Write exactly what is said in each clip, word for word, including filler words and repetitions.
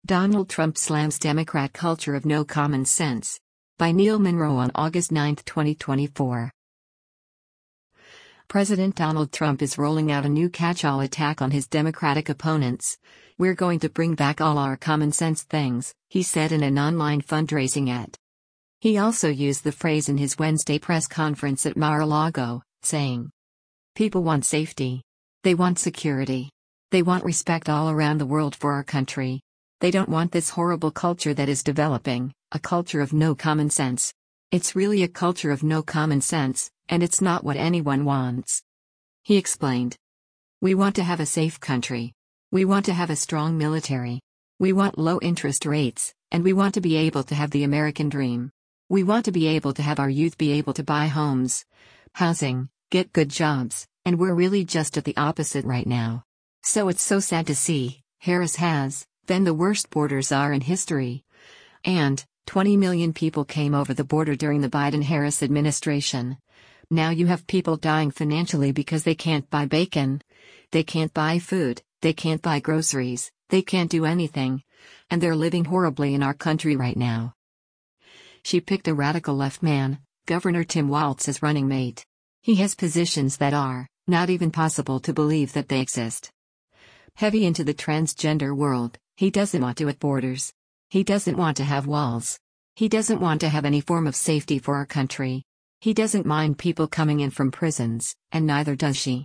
Donald Trump slams Democrat culture of no common sense. By Neil Monroe on August ninth, twenty twenty-four. President Donald Trump is rolling out a new catch-all attack on his Democratic opponents. "We're going to bring back all our common sense things," he said in an online fundraising ad. He also used the phrase in his Wednesday press conference at Mar-a-Lago, saying, "People want safety. They want security. They want respect all around the world for our country. They don't want this horrible culture that is developing, a culture of no common sense. It's really a culture of no common sense, and it's not what anyone wants." He explained. "We want to have a safe country. We want to have a strong military. We want low interest rates, and we want to be able to have the American dream. We want to be able to have our youth be able to buy homes, housing, get good jobs, and we're really just at the opposite right now. So it's so sad to see, Harris has, been the worst border czar in history. And, twenty million people came over the border during the Biden-Harris administration. Now you have people dying financially because they can't buy bacon. They can't buy food, they can't buy groceries, they can't do anything. And they're living horribly in our country right now." She picked a radical left man, Governor Tim Walz, as running mate. He has positions that are not even possible to believe that they exist. Heavy into the transgender world, he doesn't want to at borders. He doesn't want to have walls. He doesn't want to have any form of safety for our country. He doesn't mind people coming in from prisons, and neither does she.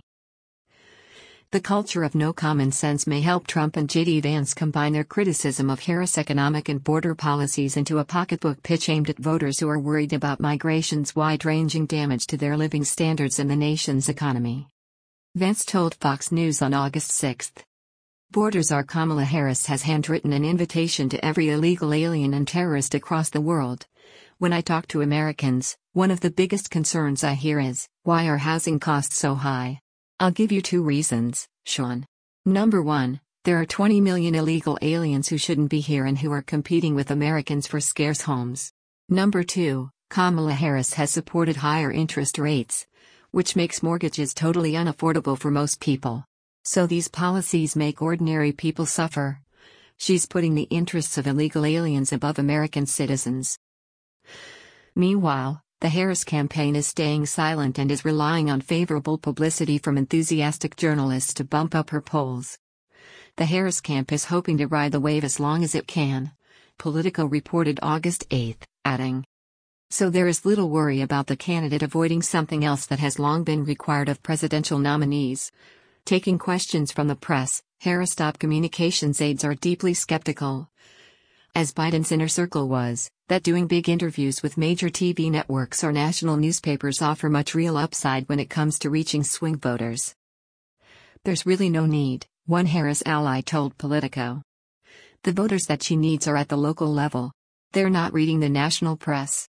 The culture of no common sense may help Trump and J D Vance combine their criticism of Harris' economic and border policies into a pocketbook pitch aimed at voters who are worried about migration's wide-ranging damage to their living standards and the nation's economy. Vance told Fox News on August sixth. Border czar Kamala Harris has handwritten an invitation to every illegal alien and terrorist across the world. "When I talk to Americans, one of the biggest concerns I hear is, why are housing costs so high? I'll give you two reasons, Sean. Number one, there are twenty million illegal aliens who shouldn't be here and who are competing with Americans for scarce homes. Number two, Kamala Harris has supported higher interest rates, which makes mortgages totally unaffordable for most people. So these policies make ordinary people suffer. She's putting the interests of illegal aliens above American citizens." Meanwhile, the Harris campaign is staying silent and is relying on favorable publicity from enthusiastic journalists to bump up her polls. The Harris camp is hoping to ride the wave as long as it can, Politico reported August eighth, adding. So there is little worry about the candidate avoiding something else that has long been required of presidential nominees. Taking questions from the press, Harris' top communications aides are deeply skeptical, as Biden's inner circle was, that doing big interviews with major T V networks or national newspapers offer much real upside when it comes to reaching swing voters. "There's really no need," one Harris ally told Politico. "The voters that she needs are at the local level. They're not reading the national press.